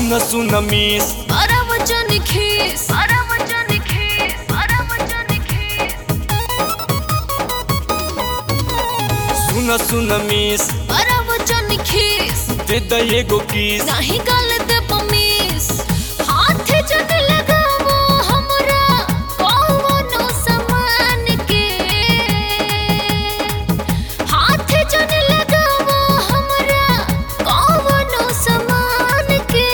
सुन मिस सुन मिस दे द एगो किस नाही गलत पमीस हाथ जन लगावो हमरा कौनो समान के हाथ जन लगावो हमरा कौनो समान के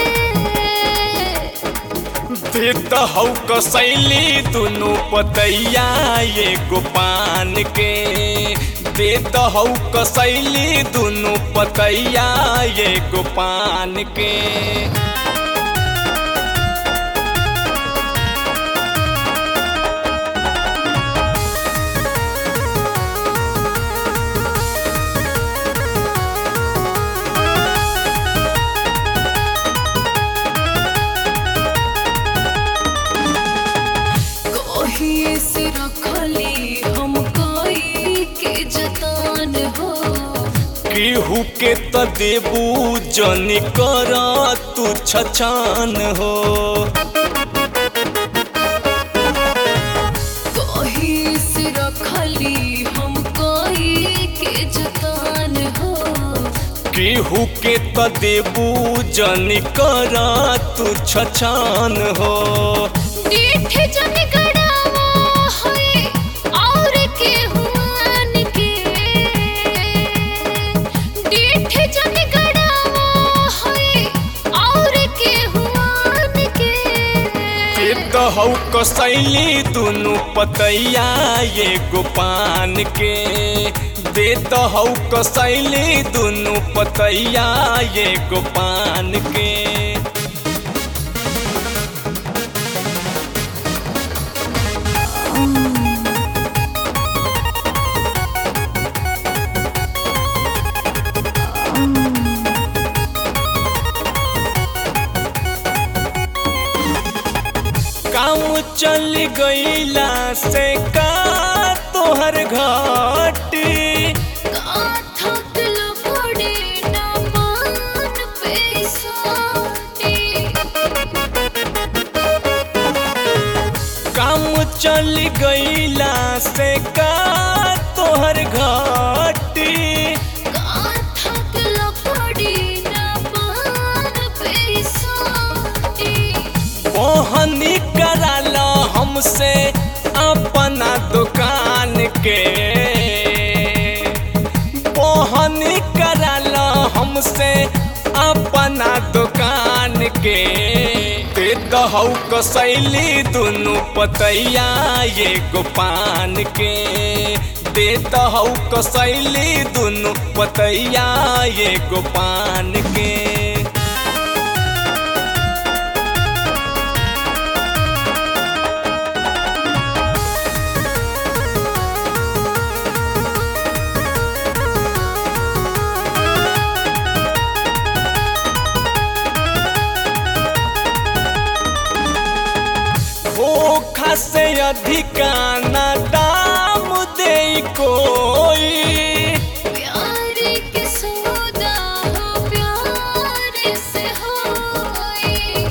दे द हौ कसैली दुनु पतैया एगो पान के दे द हौ कसैली दुनु पतैया एगो पान के कोहिए से रखली हम कोई के जतान हो केहू के त देबू जनी कर तू छछान हो कोहिए से रखली हम कोई के जतान हो केहू के त देबू जनी कर तू छछान हो डीठ जन गड़ावा होए और के हुआन के डीठ जन गड़ावा होए और के हुआन के दे द हौ कसैली दुनु पतैया एगो पान के दे द हौ कसैली दुनु पतैया एगो पान के काम चल गईला से का तोहर घाटी काथक लपड़े न मान पे सोटी काम चल गईला से का तोहर घाटी काथक लपड़े न मान पे सोटी मोहनी कराला हमसे अपना दुकान के मोहनी कराला हमसे अपना दुकान के दे द हौ कसैली दुनु पतैया एगो पान के दे द हौ कसैली दुनु पतैया एगो पान के धोखा से अधिका ना दाम दे कोई प्यार के सौदा हो प्यार से होई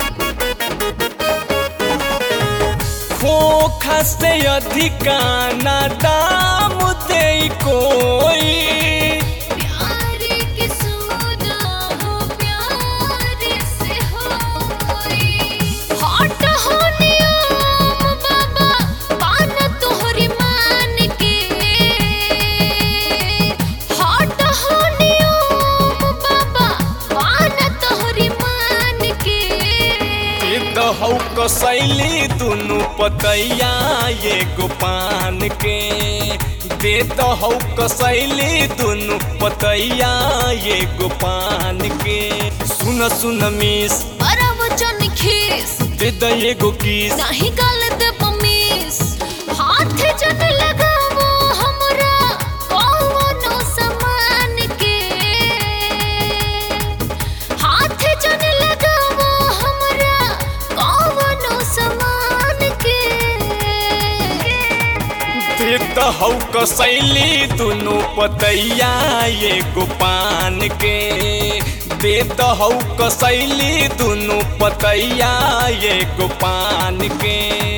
धोखा से अधिका ना दाम दे कोई प्यार के सौदा हो प्यार से होई हट हो नियम बाबा पान तोहरी मान के हट हो नियम बाबा पान तोहरी मान के दे द हौ कसैली दुनु पतैया एगो पान के दे द हौ कसैली दुनु पतैया एगो पान के सुन मिस वचन खीस दे द एगो किस नाही गलत पमीस हाथ जन लगावो हमरा कौनो समान के हाथ जन लगावो हमरा कौनो समान के दे द हौ कसैली दुनु पतैया एगो पान के दे दहौ कसैली दुनु पतैया एगो पान के।